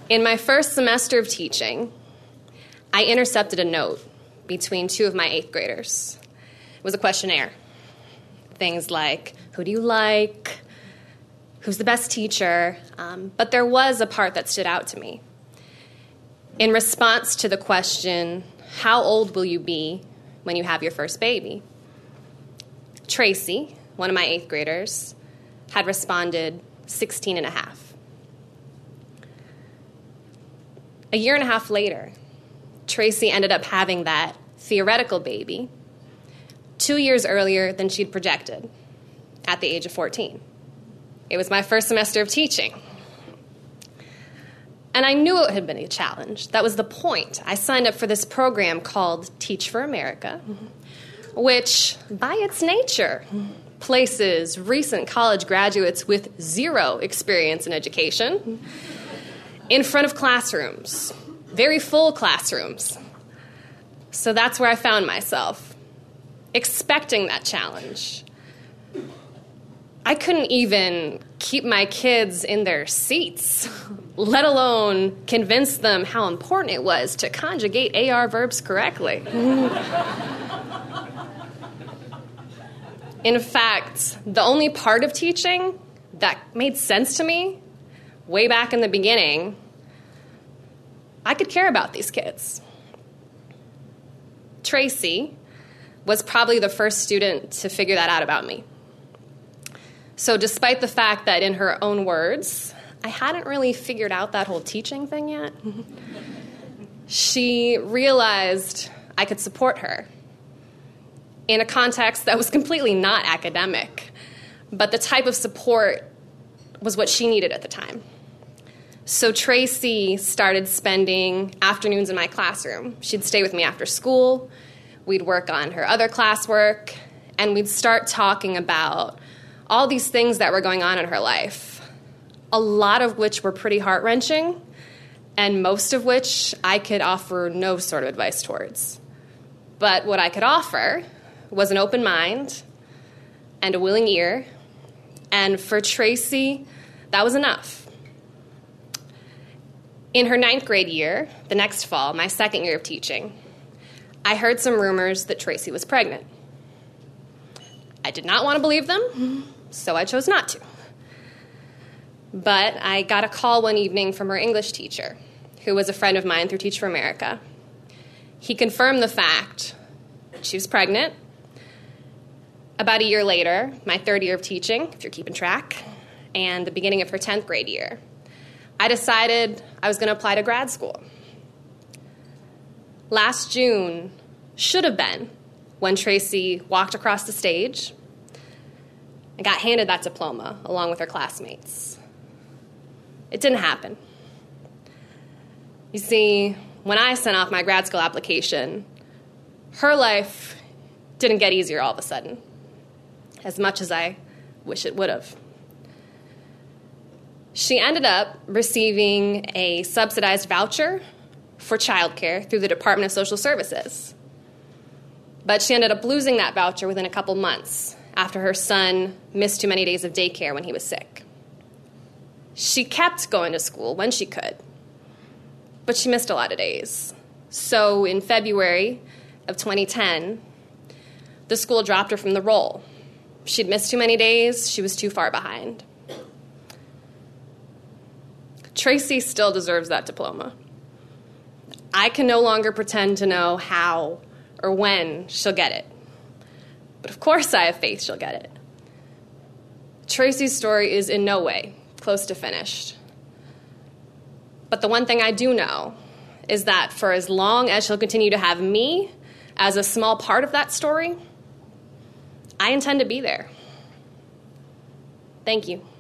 In my first semester of teaching, I intercepted a note between two of my 8th graders. It was a questionnaire. Things like, who do you like? Who's the best teacher? But there was a part that stood out to me. In response to the question, how old will you be when you have your first baby? Tracy, one of my 8th graders, had responded 16 and a half. A year and a half later, Tracy ended up having that theoretical baby 2 years earlier than she'd projected at the age of 14. It was my first semester of teaching. And I knew it had been a challenge. That was the point. I signed up for this program called Teach for America, which, by its nature, places recent college graduates with zero experience in education in front of classrooms, very full classrooms. So that's where I found myself, expecting that challenge. I couldn't even keep my kids in their seats, let alone convince them how important it was to conjugate AR verbs correctly. In fact, the only part of teaching that made sense to me way back in the beginning, I could care about these kids. Tracy was probably the first student to figure that out about me. So despite the fact that in her own words, I hadn't really figured out that whole teaching thing yet, she realized I could support her in a context that was completely not academic, but the type of support was what she needed at the time. So Tracy started spending afternoons in my classroom. She'd stay with me after school. We'd work on her other classwork, and we'd start talking about all these things that were going on in her life, a lot of which were pretty heart-wrenching, and most of which I could offer no sort of advice towards. But what I could offer was an open mind and a willing ear, and for Tracy, that was enough. In her 9th grade year, the next fall, my 2nd year of teaching, I heard some rumors that Tracy was pregnant. I did not want to believe them, so I chose not to. But I got a call one evening from her English teacher, who was a friend of mine through Teach for America. He confirmed the fact she was pregnant. About a year later, my 3rd year of teaching, if you're keeping track, and the beginning of her 10th grade year, I decided I was going to apply to grad school. Last June should have been when Tracy walked across the stage and got handed that diploma along with her classmates. It didn't happen. You see, when I sent off my grad school application, her life didn't get easier all of a sudden, as much as I wish it would have. She ended up receiving a subsidized voucher for childcare through the Department of Social Services. But she ended up losing that voucher within a couple months after her son missed too many days of daycare when he was sick. She kept going to school when she could, but she missed a lot of days. So in February of 2010, the school dropped her from the roll. She'd missed too many days. She was too far behind. Tracy still deserves that diploma. I can no longer pretend to know how or when she'll get it. But of course I have faith she'll get it. Tracy's story is in no way close to finished. But the one thing I do know is that for as long as she'll continue to have me as a small part of that story, I intend to be there. Thank you.